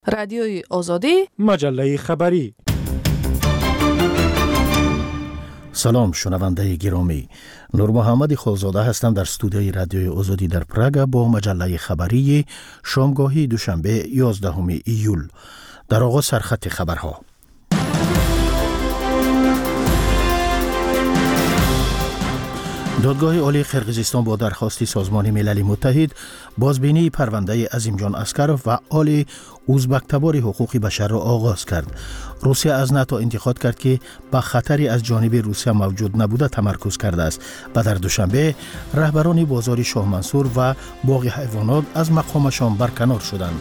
رادیوی آزادی، مجله خبری. سلام شنونده گرامی، نور محمد خالزاده هستم در استودیوی رادیوی آزادی در پراگ با مجله خبری شامگاهی دوشنبه 11 ایول. در آغاز سرخط خبرها. دادگاه عالی قرقیزستان با درخواست سازمان ملل متحد بازبینی پرونده عظیم جان اسکروف و آل ازبک‌تبار حقوق بشر را آغاز کرد. روسیه از ناتو انتقاد کرد که با خطری از جانب روسیه موجود نبوده تمرکز کرده است و در دوشنبه رهبران بازار شاه منصور و باغ حیوانات از مقامشان برکنار شدند.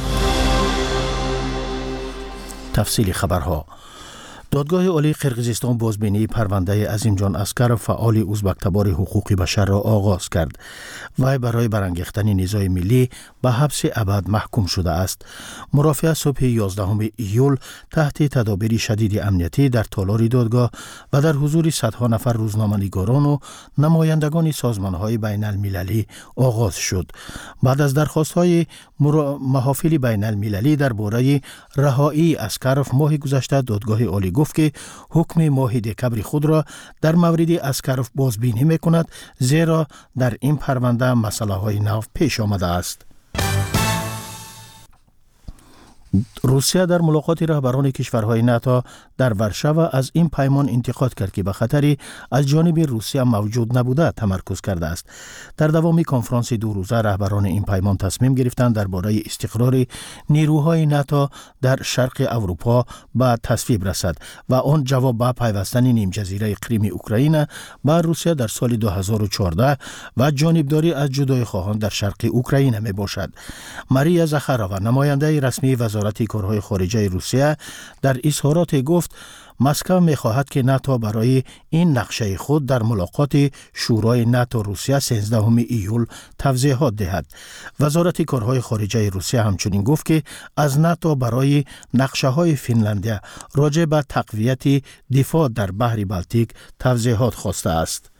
تفصیل خبرها. دادگاه عالی قرقیزستان بازبینی پرونده عظیم جان اسکروف و آل ازبک‌تبار حقوق بشر را آغاز کرد. وی برای برانگیختن نزاع ملی به حبس ابد محکوم شده است. مرافعه صبح 11 ایول تحت تدابیر شدید امنیتی در تالار دادگاه و در حضور صدها نفر روزنامه‌نگاران و نمایندگان سازمان‌های بین المللی آغاز شد. بعد از درخواست‌های محافل بین المللی درباره رهایی اسکروف ماه گذشته، دادگاه عالی گفت که حکم ماه دکبر خود را در مورد اسکروف بازبینی می‌کند، زیرا در این پرونده مسائل نو پیش آمده است. روسیه در ملاقات رهبران کشورهای ناتو در ورشو از این پیمان انتقاد کرد که به خطری از جانب روسیه موجود نبوده تمرکز کرده است. در دوام کنفرانس 2 روزه رهبران این پیمان تصمیم گرفتند درباره استقرار نیروهای ناتو در شرق اروپا به تصویب رسد و آن جواب به پیوستن نیم جزیره کریم اوکراین به روسیه در سال 2014 و جانبداری از جدای خواهان در شرق اوکراین می باشد. ماریا زخارova، نماینده رسمی وزارت کارهای خارجه روسیه، در اظهارات گفت مسکو می‌خواهد که ناتو برای این نقشه خود در ملاقات شورای ناتو روسیه 13 ایول توضیحات دهد. وزارت کارهای خارجه روسیه همچنین گفت که از ناتو برای نقشه‌های فنلاندی راجع به تقویت دفاع در بحر بالتیک توضیحات خواسته است.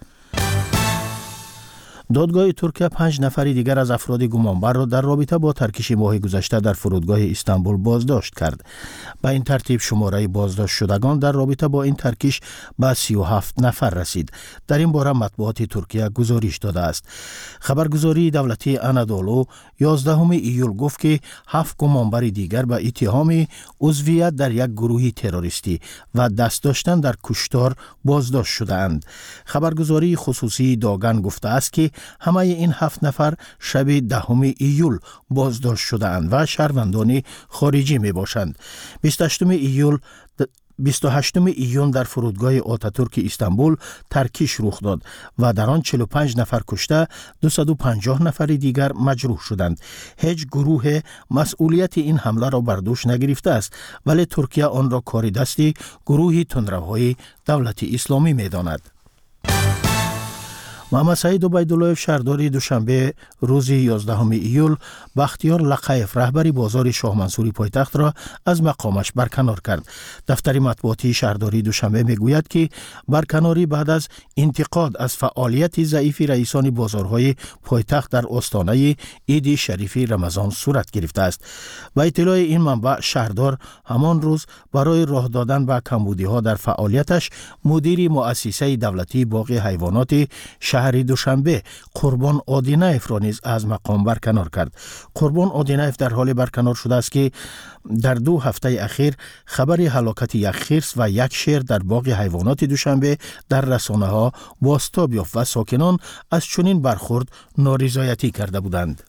دادگاه ترکیه 5 نفر دیگر از افراد گمانبر را در رابطه با ترکش ماه گذشته در فرودگاه استانبول بازداشت کرد. به این ترتیب شماره بازداشت شدگان در رابطه با این ترکش به 37 نفر رسید. در این باره مطبوعات ترکیه گزارش داده است. خبرگزاری دولتی آنادولو 11 ایول گفت که 7 گمانبر دیگر به اتهام عضویت در یک گروه تروریستی و دست داشتن در کشتار بازداشت شده‌اند. خبرگزاری خصوصی داگن گفته است که همه این 7 نفر شب 10 ایول بازداشت شده‌اند و شهروندان خارجی می باشند. 28 ایون در فرودگاه آتاتورک استانبول ترکش رخ داد و در آن 45 نفر کشته 250 نفر دیگر مجروح شدند. هیچ گروه مسئولیت این حمله را بر دوش نگرفته است، ولی ترکیه آن را کار دستی گروه تندروهای دولت اسلامی می داند. محمد سعید عبیداللهیف شهردار دوشنبه روز 11 ایول بختیار لقایف رهبر بازار شاه منصوری پایتخت را از مقامش برکنار کرد. دفتر مطبوعاتی شهرداری دوشنبه میگوید که برکناری بعد از انتقاد از فعالیت ضعیف رئیسان بازارهای پایتخت در آستانه عید شریف رمضان صورت گرفته است. با اطلاع این منبع، شهردار همان روز برای راه دادن به کمبودی‌ها در فعالیتش مدیر مؤسسه دولتی باغ حیوانات شهر دوشنبه قربان آدینایف را نیز از مقام برکنار کرد. قربان آدینایف در حال برکنار شده است که در 2 هفته اخیر خبر هلاکت یک خرس و یک شیر در باغ حیوانات دوشنبه در رسانه‌ها بازتاب یافت و ساکنان از چنین برخورد نارضایتی کرده بودند.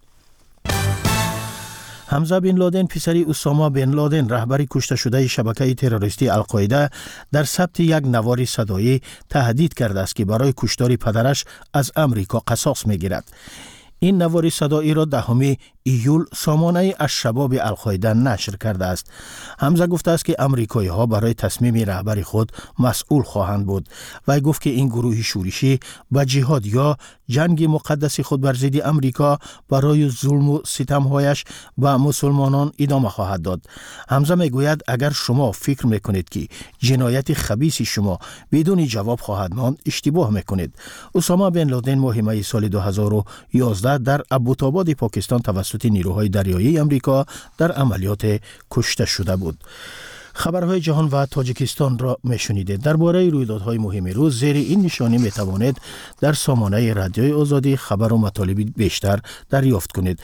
حمزه بن لادن پسر اسامه بن لادن رهبر کشته شده شبکه تروریستی القاعده در ثبت یک نوار صدایی تهدید کرده است که برای کشتار پدرش از امریکا قصاص میگیرد. این نوار صدایی را 10 ایول سامانه الشباب القاعده نشر کرده است. حمزه گفته است که امریکایی ها برای تصمیم رهبر خود مسئول خواهند بود. وی گفت که این گروه شورشی با جهاد یا جنگ مقدس خود بر ضد امریکا برای ظلم و ستمهایش به مسلمانان ادامه خواهد داد. حمزه میگوید اگر شما فکر میکنید که جنایت خبیث شما بدون جواب خواهد ماند، اشتباه میکنید. اسامه بن لادن ماه می سال 2011 2019 در ابوتاباد پاکستان توسط نیروهای دریایی آمریکا در عملیات کشته شده بود. خبرهای جهان و تاجیکستان را میشنیدید. درباره رویدادهای مهم روز زیر این نشانی میتوانید در سامانه رادیوی آزادی خبر و مطالب بیشتر دریافت کنید.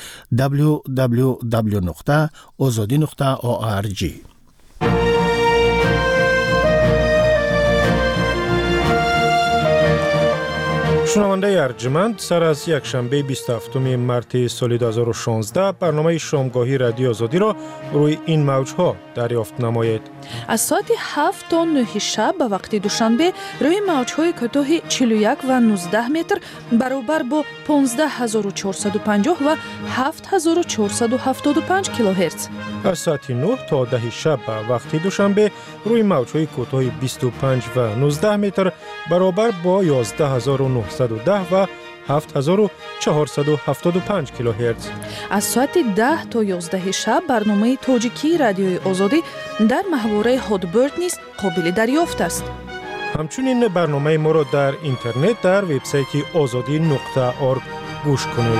www.azadi.org. شنونده ارجمند، سر از یک شنبه 27 مارس سال 2016 برنامه شامگاهی رادیو آزادی را روی این موجها دریافت نمایید. از ساعت 7 تا 9 شب به وقت دوشنبه روی موجهای کوتاه 41 و 19 متر برابر با 15450 و 7475 کیلوهرتز. از ساعت 9 تا 10 شب به وقت دوشنبه روی موجهای کوتاه 25 و 19 متر برابر با 11910 و 7475 کیلوهرتز. از ساعت 10 تا 11 شب برنامه تاجیکی رادیوی آزادی در محوره هادبرد نیز قابل دریافت است. همچنین برنامه ما را در اینترنت در وبسایت azadi.org گوش کنید.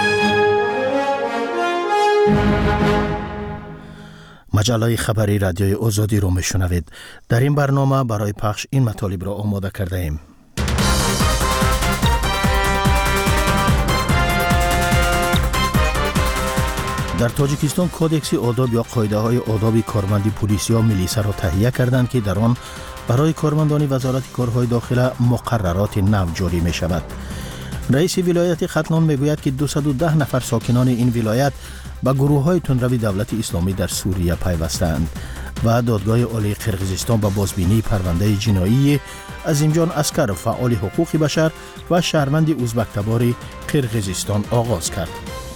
مجله خبری رادیوی آزادی را میشنوید. در این برنامه برای پخش این مطالب را آماده کرده ایم. در تاجیکستان کودکس آداب یا قاعده‌های آداب کارمندی پلیس یا میلیسا را تهیه کردند که در آن برای کارمندان وزارت کارهای داخله مقررات نو جاری می شود. رئیس ولایت ختنان می گوید که 210 نفر ساکنان این ولایت به گروه‌های تندروی دولت اسلامی در سوریه پیوستند و دادگاه عالی قرقیزستان به بازبینی پرونده جنایی عظیمجان اسکر فعال حقوق بشر و شهروند ازبک تبار قرقیزستان آغاز کرد.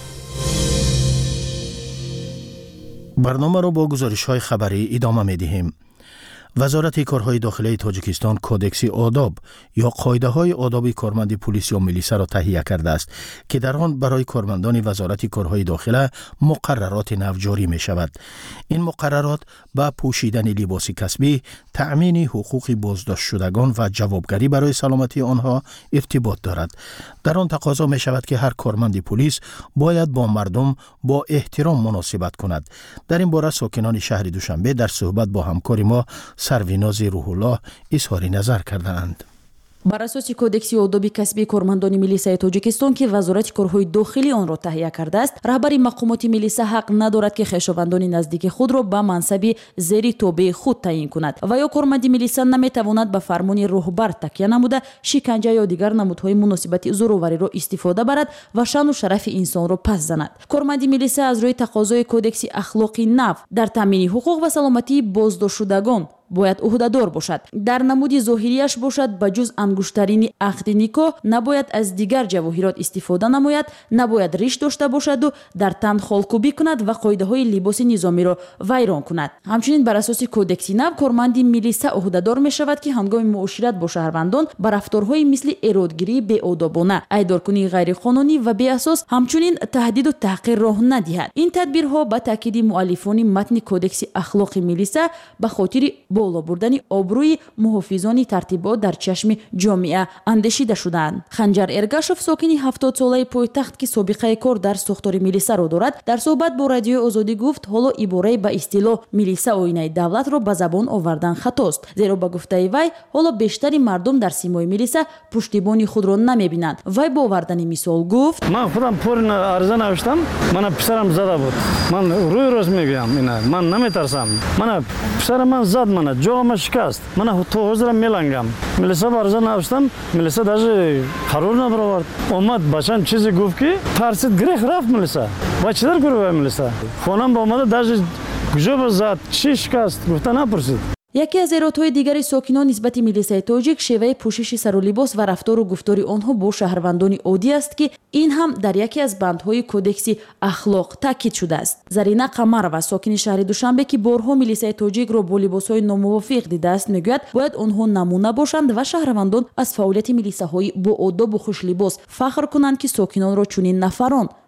برنامه را با گزارش‌های خبری ادامه می‌دهیم. وزارت کارهای داخلی تاجیکستان کودکس آداب یا قاعده‌های آداب کارمند پلیس یا میلیسا را تهیه کرده است که در آن برای کارمندان وزارت کارهای داخله مقررات نو جاری می شود. این مقررات با پوشیدن لباس کسبی، تأمین حقوق بازداشت شدگان و جوابگری برای سلامتی آنها ارتباط دارد. در آن تقاضا می شود که هر کارمند پلیس باید با مردم با احترام مناسبت کند. در این باره ساکنان شهر دوشنبه در صحبت با همکار ما سرویناز روح الله اظهار نظر کردند. بر اساس کودکس آداب کسبی کارمندان میلیسای تاجیکستان که وزارت کارهای داخلی آن را تهیه کرده است، رهبر مقامات میلیسا حق ندارد که خویشاوندان نزدیک خود را به منصب زیر تابع خود تعیین کند و یا کارمند میلیسا نمیتواند به فرمان رهبر تکیه نموده شکنجه یا دیگر نمودهای مناسبت زورآوری را استفاده برد و شأن و شرف انسان را پس زند. کارمند میلیسا از روی تقاضای کودکس اخلاقی نو در تامین حقوق و سلامتی بازداشت شدگان باید عهده‌دار باشد. در نمود ظاهریش باشد به جز انگشترین عقد نکاح نباید از دیگر جواهرات استفاده نماید، نباید ریش داشته باشد و در تن خالکوبی کند و قاعده‌های لباس نظامی را ویران کند. همچنین بر اساس کودکس نو کارمند میلیسا عهده‌دار می شود که هنگام معاشرت با شهروندان بر رفتارهای مثل ارادگیری بی‌آدابانه، ایدارکنی غیرقانونی و بی اساس همچنین تهدید و تحقیر راه ندهد. این تدبیرها به تاکید مؤلفان متن کودکس اخلاق میلیسا به خاطر بالا بردن آبروی محافظان ترتیبات در چشم جامعه اندیشیده شدند. خنجر ارگاشوف ساکن 70 ساله پایتخت که سابقه کار در ساختار میلیسا را دارد در صحبت با رادیو آزادی گفت حالا عباره به اصطلاح میلیسا آینه دولت را به زبان آوردن خطاست، زیرا به گفته وی حالا بیشتری مردم در سیمای میلیسا پشتیبانی خود را نمیبینند. وی با آوردن مثال گفت من خودم پول عرضه نوشتم، من پسرم زده بود، من روی روز میگم اینا، من نمیترسم، من پسر من زد، من جوام شکست، من تو حضور میلنگم. میلیسا عرضه نوشتم، میلیسا даже قرار نبرد. اومد بچم چیزی گفت که ترسید گریخ رفت میلیسا. و چطور گروه میلیسا؟ خونم با اومد даже گجوب زد، چی شکست؟ گفته نپرسید. یکی از ایرادهای دیگری ساکنان نسبت میلیسای تاجیک شیوه پوشش سر و لباس و رفتار و گفتار آنها با شهروندان عادی است که این هم در یکی از بندهای کودکس اخلاق تاکید شده است. زرینه قمرова ساکن شهر دوشنبه که بارها میلیسای تاجیک را با لباسهای ناموافق دیده است میگوید باید آنها نمونه باشند و شهروندان از فعالیت میلیساهای با آداب و خوش لباس فخر کنند که ساکنان را چنین نفران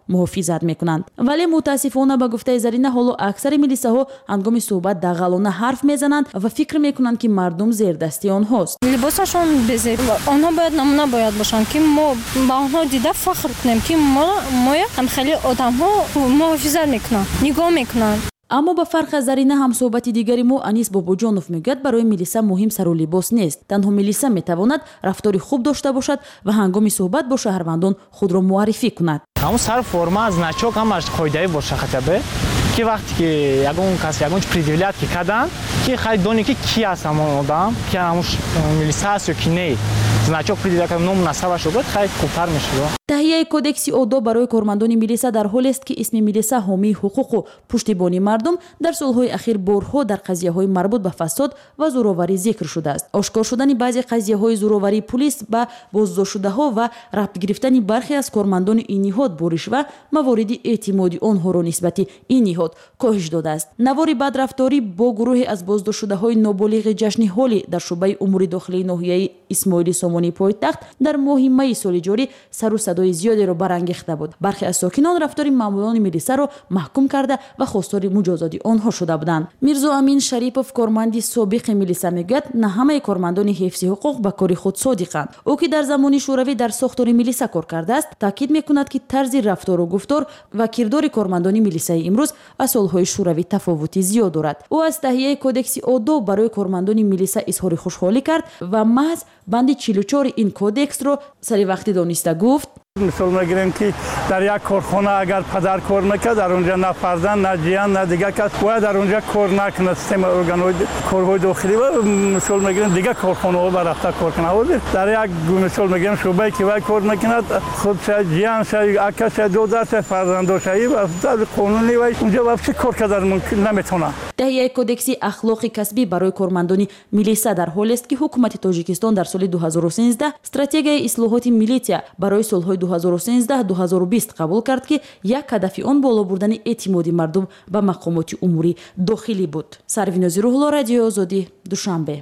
муҳофизат мекунанд. вале мутаассифона ба гуфтаи Зарина ҳоло аксари милисаҳо ҳангоми суҳбат дағалона ҳарф мезананд ва фикр мекунанд ки мардум зердасти онҳост. либосашон безеб, онҳо бояд намуна бояд бошанд ки мо ба онҳо дида фахр кунем ки мо хеле одамҳо муҳофизат мекунанд, нигоҳ мекунанд. аммо ба фарқи аз Зарина ҳамсуҳбати дигари мо Анис Бобоҷонов мегӯяд барои милиса муҳим сару либос нест. Танҳо милиса метавонад рафтори хуб дошта бошад ва ҳангоми суҳбат бо шаҳрвандон худро муаррифӣ кунад. ҳамун сар форма значок ҳамаш қоидаи боша хатабе ки вақте ки ягон кас ягон предъявлят ки кадан ки хай дони ки ки аст ҳамон одам ки ҳамун милиса аст ё ки не значок предъявлят кадан ном насабаш огӯяд хай хубтар мешавад. таҳияи кодекси одоб барои кормандони милиса дар ҳолест ки исми милиса ҳомии ҳуқуқу пуштибони мардум дар солҳои ахир борҳо дар қазияҳои марбут ба фасод ва зӯроварӣ зикр шудааст. ошкор шудани баъзе қазияҳои зӯроварии пулис ба боздоштшудаҳо ва рабт гирифтани бархе аз кормандони ин ниҳод бо ришва мавориди эътимоди онҳоро нисбати ин ниҳод коҳиш додааст. навори бадрафторӣ бо гурӯҳе аз боздоштшудаҳои ноболиғи ҷашни ҳолӣ дар шуъбаи умури дохилии ноҳияи исмоили сомонии пойтахт дар моҳи майи соли ҷорӣ сару садои зиёдеро барангехта буд. бархе аз сокинон рафтори маъмулони милисаро маҳкум карда ва хостори муҷозоти онҳо шуда буданд. мирзо амин шарипов корманди собиқи милиса мегӯяд на ҳамаи кормандони ҳифзи ҳуқуқ ба кори худ содиқанд. ӯ ки дар замони шӯравӣ дар сохтори милиса кор кардааст таъкид мекунад ки тарзи рафтору гуфтор ва кирдори кормандони милисаи имрӯз аз солҳои шӯравӣ тафовути зиёд дорад. ӯ аз таҳияи кодекси одоб барои кормандони милиса изҳори хушҳолӣ кард ва маҳз банди 44 ин кодексро сари вақти дониста гуфт: مثال میگیریم که در یک کارخانه اگر پدر کار میکرد در اونجا نه فرزند نه جیان نه دیگه کس باید در اونجا کار نکنه. سیستم ارگان‌های کارهای داخلی و مثال میگیریم دیگه کارخانه ها برفته کار کنه. در یک مثال میگیریم شعبه که وای کار میکنه خود شاید جیان شاید اکا شاید دو دست فرزند شاید در قانونی وای اونجا واسه کار کردن ممکن نمیتونه. таҳияи кодекси ахлоқи касбӣ барои кормандони милиса дар ҳоле аст ки ҳукумати Тоҷикистон дар соли 2013 стратегияи ислоҳоти милития барои солҳои 2013-2020 қабул кард ки як ҳадафи он боло бурдани эътимоди мардум ба мақомоти умури дохилӣ буд. Сарвинози Рӯҳулло, Радиои Озодӣ, Душанбе.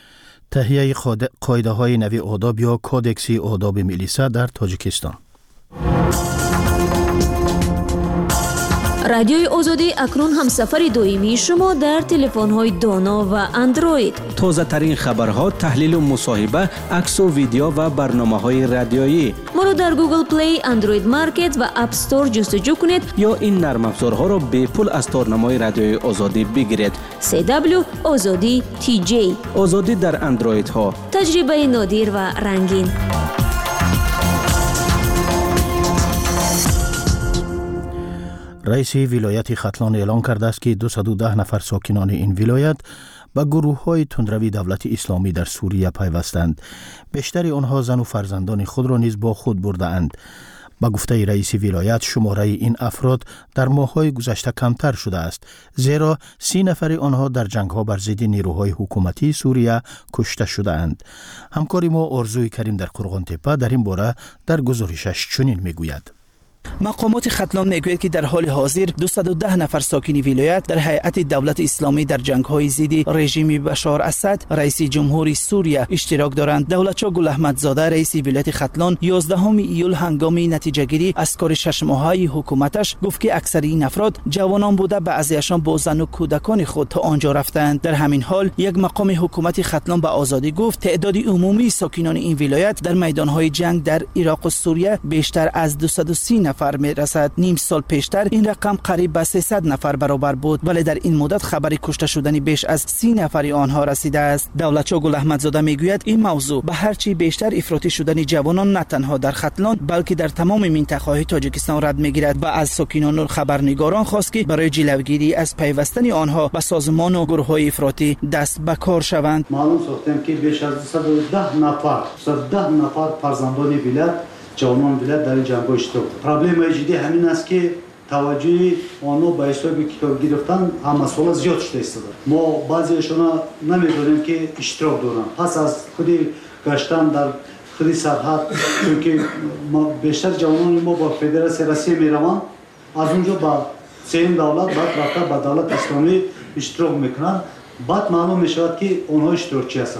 таҳияи қоидаҳои нави одоб ё кодекси одоби милиса дар Тоҷикистон. радиои озодӣ акнун ҳамсафари доимии шумо дар телефонҳои доно ва андроид. тозатарин хабарҳо, таҳлилу мусоҳиба, аксу видео ва барномаҳои радиоӣ. моро дар Google Play, Android Market ва App Store ҷустуҷӯ кунед ё ин нармафзорҳоро бепул аз торнамои радиои озодӣ бигиред. CW Озодӣ TJ. озодӣ дар андроидҳо. таҷрибаи нодир ва рангин. раиси вилояти Хатлон эълон кардааст ки 210 нафар сокинони ин вилоят ба гурӯҳҳои тундрави давлати исломӣ дар Сурия пайвастанд. бештари онҳо зану фарзандони худро низ бо худ бурдаанд. ба гуфтаи раиси вилоят шумораи ин афрод дар моҳҳои гузашта камтар шудааст, зеро 30 нафари онҳо дар ҷангҳо бар зидди нирӯҳои ҳукуматии Сурия кушта шудаанд. ҳамкори мо Орзуи Карим дар Қурғонтепа дар ин бора дар гузоришаш чунин мегӯяд: مقامات ختلان میگوید که در حال حاضر 210 نفر ساکن ولایت در هیئت دولت اسلامی در جنگ‌های ضد رژیم بشار اسد رئیس جمهوری سوریه اشتراک دارند. دولتچو گل احمدزاده رئیس ولایت ختلان 11 ایول هنگام نتیجه گیری از کار 6 ماهه حکومتش گفت که اکثر این افراد جوانان بوده، بعضیشان با زن و کودکان خود تا آنجا رفتند. در همین حال یک مقام حکومت ختلان به آزادی گفت تعداد عمومی ساکنان این ولایت در میدان‌های جنگ در عراق و سوریه بیشتر از 230 نفر میرسد. نیم سال پیشتر این رقم قریب به 300 نفر برابر بود، ولی در این مدت خبر کشته شدن بیش از 30 نفر آنها رسیده است. دولتچو گل احمدزاده میگوید این موضوع به هر چی بیشتر افراطی شدن جوانان نه تنها در ختلان بلکه در تمام منطقه‌های تاجیکستان رد میگیرد و از ساکنان و خبرنگاران خواست که برای جلوگیری از پیوستن آنها به سازمان و گروه‌های افراطی دست به کار شوند. معلوم ساختم که بیش از 210 نفر فرزندان ولایت جوانان ولایت در این جنگ اشتراک. پروبلم جدی همین است که توجه آنها به حساب کتاب گرفتن هم مسئله زیاد شده است. ما بعضیشون نمیدونیم که اشتراک دارن. پس از خودی گشتن در خودی سرحد، چون که بیشتر جوانان ما با فدراسیون روسیه میروند، از اونجا با سیم دولت بعد رفته با دولت اسلامی اشتراک میکنن. بعد معلوم میشود که آنها اشتراکچی هستند.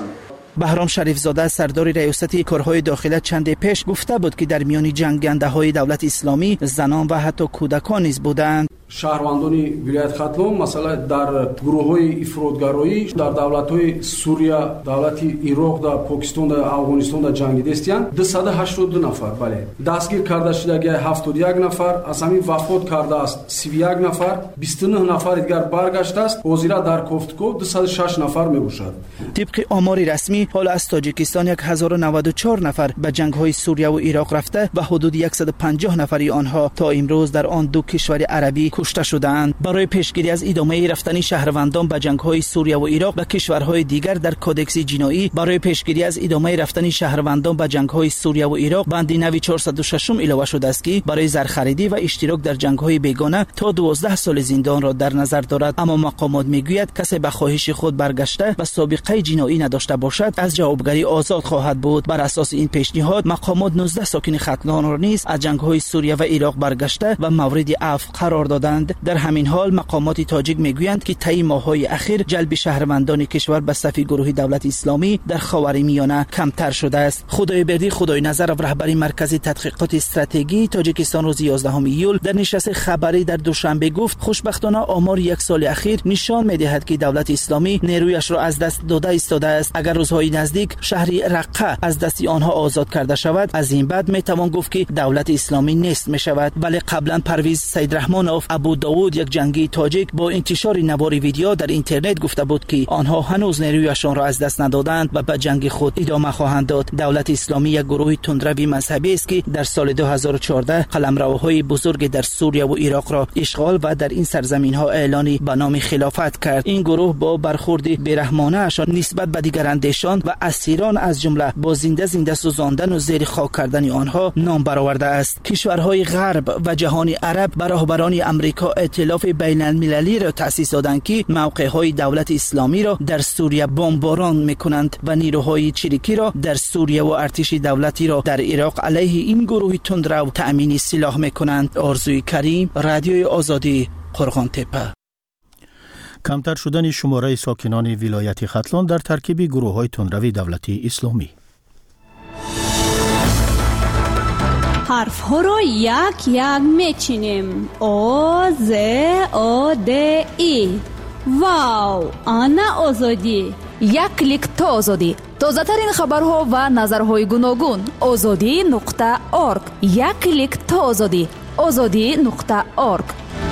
بهرام شریف زاده سردار ریاست کارهای داخله چند پیش گفته بود که در میان جنگنده های دولت اسلامی زنان و حتی کودکان نیز بودند. شهروندانی ولایت ختلون مثلا در گروه‌های افراطگرایی در دولت‌های سوریه، دولت عراق، در پاکستان، در افغانستان در جنگیدستیان 282 نفر بله دستگیر کرده شدگی 71 نفر از همین وفات کرده است 31 نفر 29 نفر دیگر برگشته است حاضر در کوفتکو 206 نفر میباشد. طبق آمار رسمی حال از تاجیکستان 1094 نفر به جنگ‌های سوریه و عراق رفته و حدود 150 نفری آنها تا امروز در آن دو کشور عربی کشته شدند. برای پیشگیری از ادامه رفتن شهروندان به جنگ‌های سوریه و عراق و کشورهای دیگر در کودکس جنایی برای پیشگیری از ادامه رفتن شهروندان به جنگ‌های سوریه و عراق بند نوی 406 اضافه شده است که برای زرخریدی و اشتراک در جنگ‌های بیگانه تا 12 سال زندان را در نظر دارد. اما مقامات میگوید کسی به خواهش خود برگشته و سابقه جنایی نداشته باشد از جوابگری آزاد خواهد بود. بر اساس این پیشنهاد مقامات 19 ساکن ختلان را نیز از جنگ‌های سوریه و عراق برگشته و مورد عفو قرار دادند. در همین حال مقامات تاجیک میگویند که طی ماه‌های اخیر جلب شهروندان کشور به صف گروه دولت اسلامی در خاورمیانه کمتر شده است. خدایبردی خدای نظر رهبر مرکز تحقیقات استراتژی تاجیکستان روز 11 ایول در نشست خبری در دوشنبه گفت خوشبختانه آمار یک سال اخیر نشان می‌دهد که دولت اسلامی نیرویش را از دست داده ایستاده است. اگر روزهای نزدیک شهری رقه از دست آنها آزاد کرده شود از این بعد میتوان گفت که دولت اسلامی نیست میشود. ولی قبلا پرویز سیدرحمانوف ابو داوود یک جنگی تاجیک با انتشار نوار ویدیو در اینترنت گفته بود که آنها هنوز نیرویشان را از دست ندادند و به جنگ خود ادامه خواهند داد. دولت اسلامی یک گروه تندروی مذهبی است که در سال 2014 قلمروهای بزرگ در سوریه و عراق را اشغال و در این سرزمین‌ها اعلان به نام خلافت کرد. این گروه با برخورد بیرحمانه اشان نسبت به دیگر اندیشان و اسیران از جمله با زنده سوزاندن و زیر خاک کردن آنها نام برآورده است. کشورهای غرب و جهان عرب به راهبران امریکا ائتلاف بین المللی را تأسیس دادند که موقعهای دولت اسلامی را در سوریه بمباران میکنند و نیروهای چریکی را در سوریه و ارتش دولتی را در عراق علیه این گروه تندرو تأمین سلاح میکنند. آرزوی کریم، رادیوی آزادی، قرغان تپه. کمتر شدن شماره ساکنان ولایت ختلان در ترکیب گروه‌های تندروی دولتی اسلامی. حرف ها را یک یک میچینیم. او ز او د ای. واو، آنا آزادی. یک کلیک تا آزادی. تازه ترین خبرها و نظرهای گوناگون. azadi.org. یک کلیک تا آزادی. azadi.org.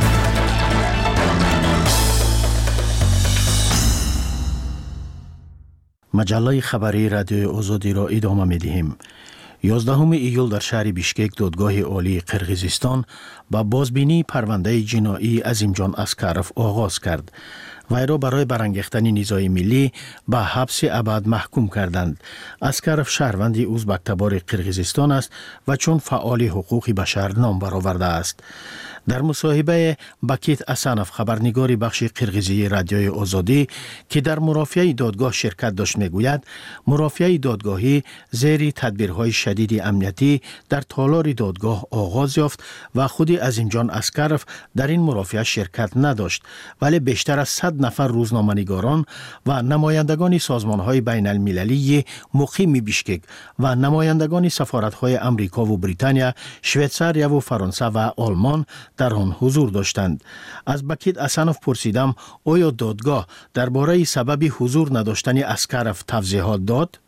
مجله خبری رادیو آزادی را ادامه می‌دهیم. 11 ایول در شهر بیشکک دادگاه عالی قرقیزستان با بازبینی پرونده جنایی عظیمجان اسکروف آغاز کرد. وی را برای برانگیختن نیزای ملی به حبس ابد محکوم کردند. اسکروف شهروند ازبک‌تبار قرقیزستان است و چون فعال حقوق بشر نام برآورده است. در مصاحبه بکیت اسانف خبرنگار بخش قرقیزی رادیوی آزادی که در مرافعه دادگاه شرکت داشت میگوید مرافعه دادگاهی زیر تدبیرهای شدید امنیتی در تالار دادگاه آغاز یافت و خود عظیمجان اسکروف در این مرافعه شرکت نداشت ولی بیشتر از 100 نفر روزنامه‌نگاران و نمایندگان سازمان‌های بین المللی مقیم بیشکک و نمایندگان سفارت‌های امریکا و بریتانیا، شویتزاریا و فرانسه و آلمان در آن حضور داشتند. از بکیت اسانف پرسیدم آیا دادگاه درباره سبب حضور نداشتن اسکروف توضیحات داد؟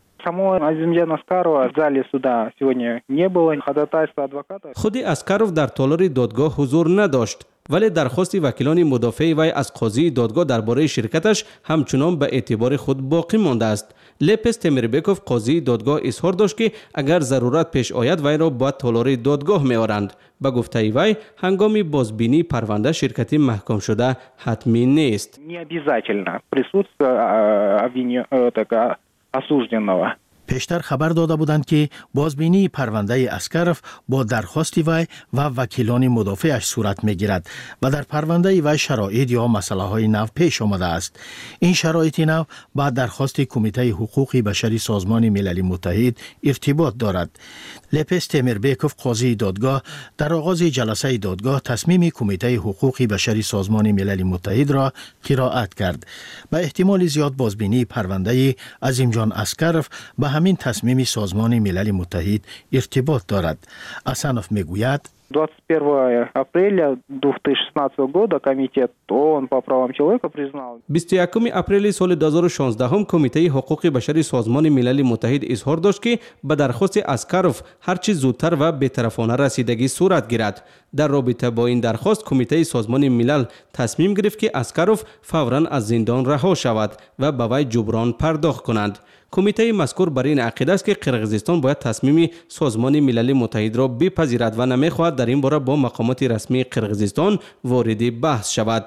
خود اسکروف در تالار دادگاه حضور نداشت ولی درخواست وکیلان مدافع وی از قاضی دادگاه درباره شرکتش همچنان به اعتبار خود باقی مانده است. لپس تمیربکوف قاضی دادگاه اظهار داشت که اگر ضرورت پیش آید وی را به تالار دادگاه می‌آورند. به گفته وی هنگام بازبینی پرونده شرکتی محکوم شده حتمی نیست. پیشتر خبر داده بودند که بازبینی پرونده اسکروف با درخواست وی و وکیلان مدافعش صورت میگیرد و در پرونده وی شرایط یا مسئله های نو پیش آمده است. این شرایط نو با درخواست کمیته حقوق بشری سازمان ملل متحد ارتباط دارد. لپس تمربیکوف قاضی دادگاه در آغاز جلسه دادگاه تصمیم کمیته حقوق بشری سازمان ملل متحد را قرائت کرد. به احتمال زیاد بازبینی پرونده عظیمجان اسکروف به همین تصمیم سازمان ملل متحد ارتباط دارد. اسانوف میگوید 21 апреля 2016 года комитет ООН по правам человека признал 21 اپریل سال 2016 هم کمیته حقوق بشری سازمان ملل متحد اظهار داشت که به درخواست اسکروف هرچی زودتر و بی‌طرفانه رسیدگی صورت گیرد. در رابطه با این درخواست کمیته سازمان ملل تصمیم گرفت که اسکروف فوراً از زندان رها شود و به وی جبران پرداخت کنند. کمیته مذکور بر این عقیده است که قرقیزستان باید تصمیم سازمان ملل متحد را بپذیرد و نمیخواهد در این باره با مقامات رسمی قرقیزستان وارد بحث شود.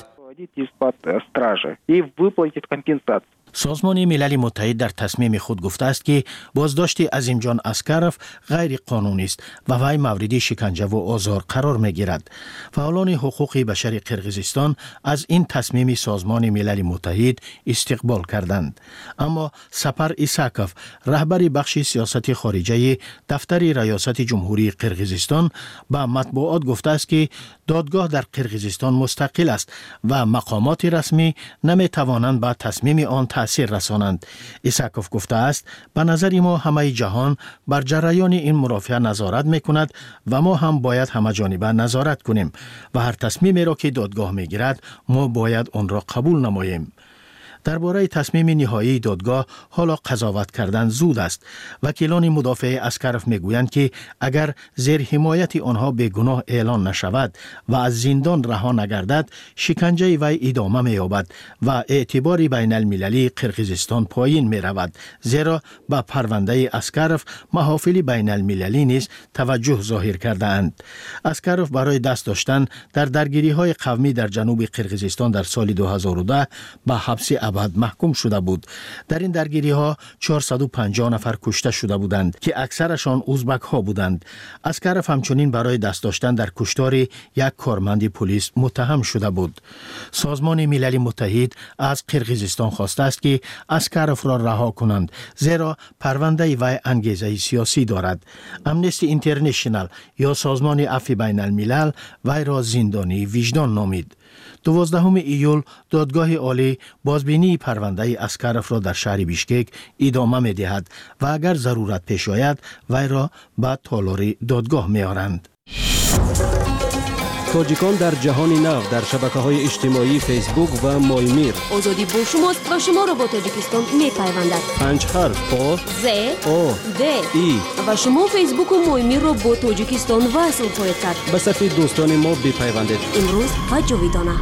سازمان ملل متحد در تصمیم خود گفته است که بازداشت عظیمجان اسکروف غیر قانونی است و وی مورد شکنجه و آزار قرار می گیرد. فعالان حقوق بشر قرقیزستان از این تصمیم سازمان ملل متحد استقبال کردند. اما سپر ایساکوف رهبر بخش سیاست خارجه دفتر ریاست جمهوری قرقیزستان به مطبوعات گفته است که دادگاه در قرقیزستان مستقل است و مقامات رسمی نمی توانند به تصمیم آن تأثیر رسانند. ایساکوف گفته است به نظر ما همه جهان بر جریان این مرافعه نظارت میکند و ما هم باید همه جانبه نظارت کنیم و هر تصمیمی را که دادگاه میگیرد ما باید آن را قبول نماییم. درباره تصمیم نهایی دادگاه حالا قضاوت کردن زود است. وکیلان مدافع اسکروف میگویند که اگر زیر حمایت آنها بیگناه اعلان نشود و از زندان رها نگردد شکنجه وی ادامه می‌یابد و اعتبار بین المللی قرقیزستان پایین می‌رود، زیرا به پرونده اسکروف محافل بین المللی نیز توجه ظاهر کرده‌اند. اسکروف برای دست داشتن در درگیری‌های قومی در جنوب قرقیزستان در سال 2010 به حبس ابد محکوم شده بود. در این درگیری ها 450 نفر کشته شده بودند که اکثرشان ازبک ها بودند. اسکروف همچنین برای دست داشتن در کشتار یک کارمند پلیس متهم شده بود. سازمان ملل متحد از قرقیزستان خواسته است که اسکروف را رها کنند، زیرا پرونده وی انگیزه سیاسی دارد. امنستی اینترنشنال یا سازمان عفو بین الملل وی را زندانی وجدان نامید. 12 ایول دادگاه عالی بازبینی پرونده اسکروف را در شهر بیشکک ادامه می دهد و اگر ضرورت پیش آید وی را به تالار دادگاه می آرند. تاجیکان در جهان نو در شبکه‌های اجتماعی فیسبوک و مایمیر. آزادی با شماست و شما را با تاجیکستان می‌پیوندد. 5 حرف آ ز او د ای و شما فیسبوک و مایمیر را با تاجیکستان وصل خواهید کرد. به صفحه دوستان ما بپیوندید. امروز و جاویدانه.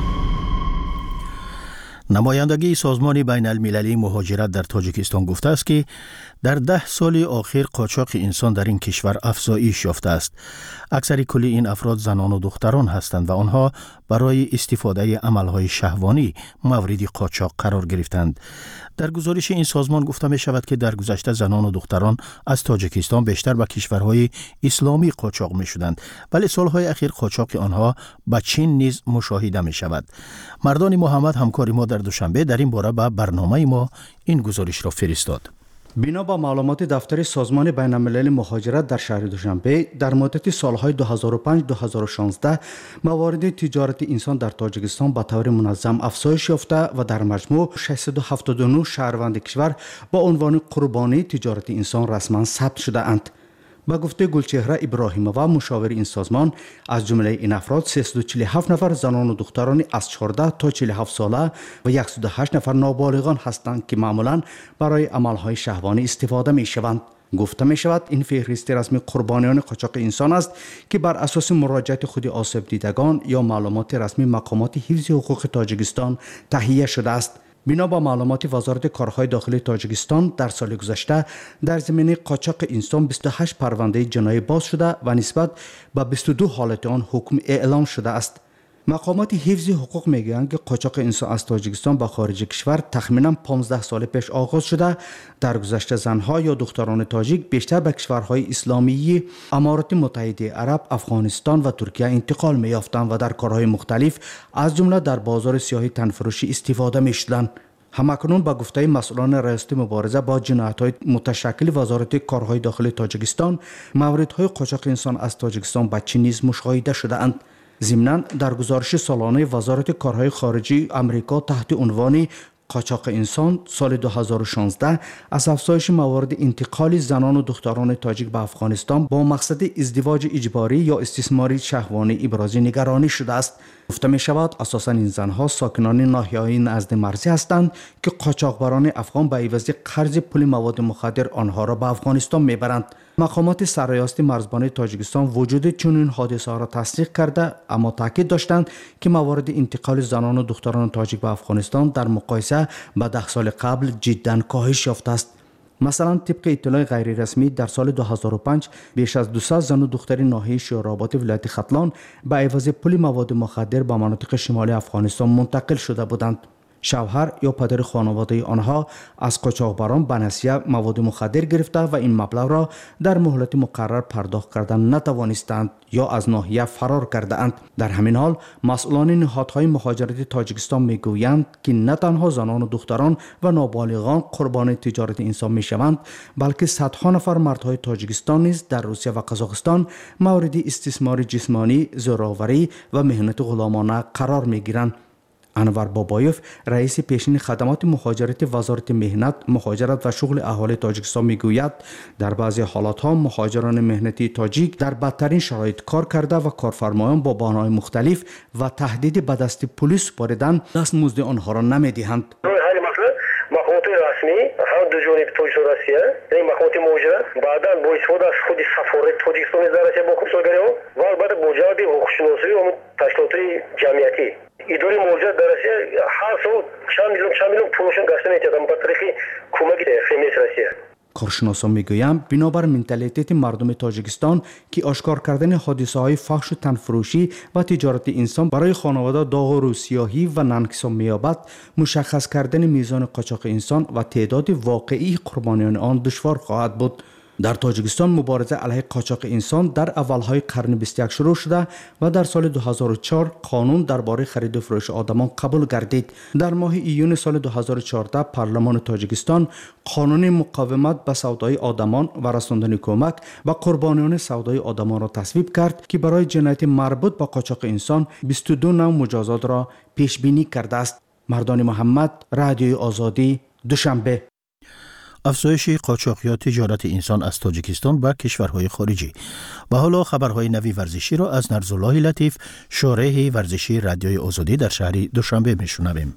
نمایندگی سازمان بین المللی مهاجرت در تاجیکستان گفته است که در 10 سال آخر قاچاق انسان در این کشور افزایش یافته است. اکثر کل این افراد زنان و دختران هستند و آنها برای استفاده عملهای شهوانی مورد قاچاق قرار گرفتند. در گزارش این سازمان گفته می شود که در گذشته زنان و دختران از تاجیکستان بیشتر به کشورهای اسلامی قاچاق می شدند، ولی سالهای اخیر قاچاق آنها به چین نیز مشاهده می شود. مردان محمد همکار ما در دوشنبه در این باره به برنامه ما این گزارش را فرستاد. بنا با معلومات دفتر سازمان بین الملل مهاجرت در شهر دوشنبه در مدت سالهای 2005-2016 موارد تجارت انسان در تاجیکستان به طور منظم افزایش یافته و در مجموع 679 شهروند کشور با عنوان قربانی تجارت انسان رسما ثبت شده اند. با گفته گلچهره ابراهیمووا مشاور این سازمان، از جمله این افراد 347 نفر زنان و دختران از 14 تا 47 ساله و 108 نفر نابالغان هستند که معمولا برای عملهای شهوانی استفاده می شوند. گفته می شود این فهرست رسمی قربانیان قاچاق انسان است که بر اساس مراجعت خود آسیب دیدگان یا معلومات رسمی مقامات حفظ حقوق تاجیکستان تهیه شده است. بنا با معلومات وزارت کارهای داخلی تاجیکستان در سال گذشته در زمینه قاچاق انسان 28 پرونده جنایی باز شده و نسبت به 22 حالت آن حکم اعلام شده است. مقامات حفظ حقوق میگویند که قاچاق انسان از تاجیکستان به خارج کشور تخمینا 15 سال پیش آغاز شده. در گذشته زنها یا دختران تاجیک بیشتر به کشورهای اسلامی امارات متحده عرب، افغانستان و ترکیه انتقال می‌یافتند و در کارهای مختلف از جمله در بازار سیاهی تنفروشی استفاده می‌شدند. همکنون با گفته مسئولان ریاست مبارزه با جنایت‌های متشکل وزارت کارهای داخلی تاجیکستان، موردهای قاچاق انسان از تاجیکستان به چین نیز مشاهده شده‌اند. ضمناً در گزارش سالانه وزارت کارهای خارجی آمریکا تحت عنوان قاچاق انسان سال 2016 از افزایش موارد انتقال زنان و دختران تاجیک به افغانستان با مقصد ازدواج اجباری یا استثمار شهوانی ابراز نگرانی شده است. گفته می شود اساساً این زنها ساکنان ناحیه‌های نزد مرزی هستند که قاچاقبران افغان به عوض قرض پول مواد مخدر آنها را به افغانستان میبرند. مقامات سرریاست مرزبان تاجیکستان وجود چنین حادثه‌ها را تصدیق کرده، اما تاکید داشتند که موارد انتقال زنان و دختران تاجیک به افغانستان در مقایسه با 10 سال قبل جداً کاهش یافته است. مثلا طبق اطلاع غیر رسمی در سال 2005 بیش از 200 زن و دختر ناحیه شوراباد ولایت ختلان به عوض پول مواد مخدر به مناطق شمالی افغانستان منتقل شده بودند. شوهر یا پدر خانواده آنها از قاچاقبران به نسیه مواد مخدر گرفته و این مبلغ را در مهلت مقرر پرداخت کردن نتوانستند یا از ناحیه فرار کرده اند. در همین حال مسئولان نهادهای مهاجرت تاجیکستان میگویند که نه تنها زنان و دختران و نابالغان قربان تجارت انسان میشوند، بلکه صدها نفر مردهای تاجیکستان نیز در روسیه و قزاقستان مورد استثمار جسمانی، زورآوری و مهنت غلامانه قرار میگیرند. انور بابایف رئیس پیشین خدمات مهاجرت وزارت مهنت، مهاجرت و شغل اهالی تاجیکستان میگوید در بعضی حالاتها مهاجران مهنتی تاجیک در بدترین شرایط کار کرده و کارفرمایان با بهانه‌های مختلف و تهدید به دست پلیس سپاردن دستمزد آنها را نمیدهند. مقامات رسمی هم دو جانب تاجیکستان روسیه این مقامات مهاجرت بعدا با استفاده از خود سفارت تاجیکستان درجه با کنسولگری ها و بعد با جهت حقوق‌شناسی و تشکیلات جمعیتی اداره مهاجرت در روسیه هر سال چند میلیون پولشون گشته می‌کردن با طریق کمک فیمیس روسیه. کارشناسان میگویند بنابر منتالیته مردم تاجیکستان که آشکار کردن حادثه‌های فحش و تنفروشی و تجارت انسان برای خانواده داغ و روسیاهی و ننکسان می‌یابد، مشخص کردن میزان قاچاق انسان و تعداد واقعی قربانیان آن دشوار خواهد بود. در تاجیکستان مبارزه علیه قاچاق انسان در اولهای قرن 21 شروع شده و در سال 2004 قانون درباره خرید و فروش آدمان قبول گردید. در ماه ایون سال 2014 پارلمان تاجیکستان قانون مقاومت به سودای آدمان و رساندن کمک و قربانیان سودای آدمان را تصویب کرد که برای جنایت مربوط به قاچاق انسان 22 نوع مجازات را پیش بینی کرده است. مردان محمد، رادیوی آزادی، دوشنبه. افزایش قاچاق یا تجارت انسان از تاجیکستان به کشورهای خارجی. و حالا خبرهای نوی ورزشی را از نرزالله لطیف، شارح ورزشی رادیوی آزادی در شهر دوشنبه میشنویم.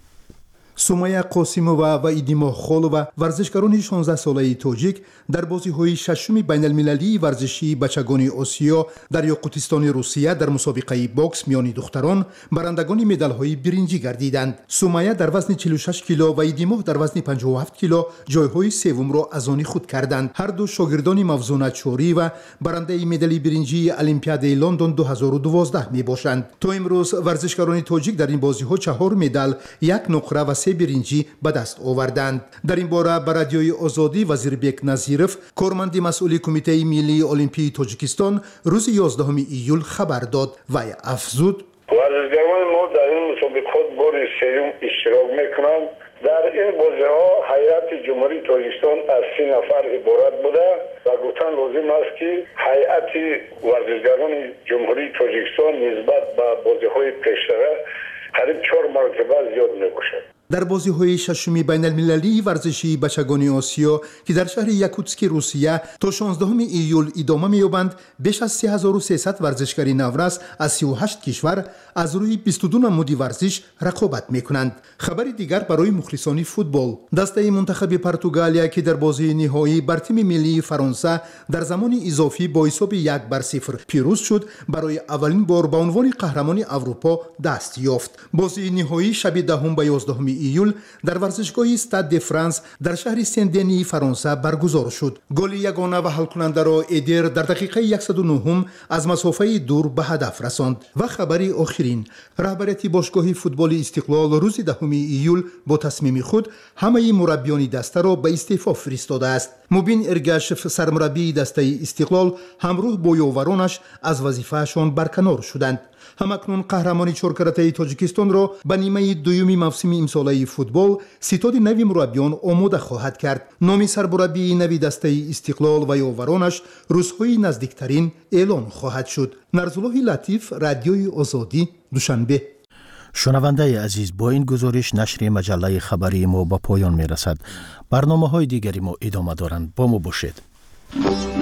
سمیه قاسمова و ایدیما خولova ورزشکاران 16 ساله تاجیک در بازی‌های ششم بین‌المللی ورزشی بچگان آسیا در یاقوتستان روسیه در مسابقه باکس میان دختران برندگان مدال‌های برنجی گردیدند. سمیه در وزن 46 کیلو و ایدیما در وزن 57 کیلو جای‌های سوم را از آن خود کردند. هر دو شاگردان موزون چوری و برنده مدال برنجی المپیاد لندن 2012 میباشند. تا امروز ورزشکاران تاجیک در این بازی‌ها 4 مدال، 1 نقره و 3 برنجی به دست آوردند. در این باره به رادیوی آزادی وزیربک نظیرов کارمند مسئول کمیته ملی المپی تاجیکستان روز 11 ایول خبر داد و افزود ورزشکاران ما در این مسابقات بار سوم اشتراک میکنند. در این بازی‌ها هیئت جمهوری تاجیکستان از 3 نفر عبارت بوده و گفتن لازم است که هیئت ورزشکاران جمهوری تاجیکستان نسبت به بازی‌های پیشتر قریب 4 مرتبه زیاد میباشد. در بازی‌های ششم بین‌المللی ورزشی بچگان آسیا که در شهر یاکوتسک روسیه تا 16 ایول ادامه می‌یابند، بیش از 3300 ورزشکار نورس از 38 کشور از روی 22 نمود ورزش رقابت می‌کنند. خبری دیگر برای مخلصان فوتبال، دسته منتخب پرتغالیا که در بازی نهایی بر تیم ملی فرانسه در زمان اضافی با حساب 1-0 پیروز شد، برای اولین بار به عنوان قهرمان اروپا دست یافت. بازی نهایی شب 10 و 11 ایول در ورزشگاه استاد د فرانس در شهر سن-دنی فرانسه برگزار شد. گل یگانه و حل کننده را ایدر در دقیقه 109 از مسافه دور به هدف رساند. و خبری آخرین، رهبریت باشگاه فوتبال استقلال روز 10 ایول با تصمیم خود همه مربیان دسته را به استعفا فرستاده است. مبین ارگاشف سرمربی دسته استقلال همراه با یاورانش از وظیفه‌شان برکنار شدند. همکنون قهرمانی چارکرته تاجیکستان را به نیمه دوم موسم امساله فوتبال ستاد نوی مربیان آماده خواهد کرد. نام سرمربی نوی دسته استقلال و یاورانش روزهای نزدیکترین اعلان خواهد شد. نرزالله لطیف، رادیوی آزادی، دوشنبه. شنونده عزیز، با این گزارش نشر مجله خبری ما به پایان می رسد. برنامه های دیگری ما ادامه دارند. با ما باشید.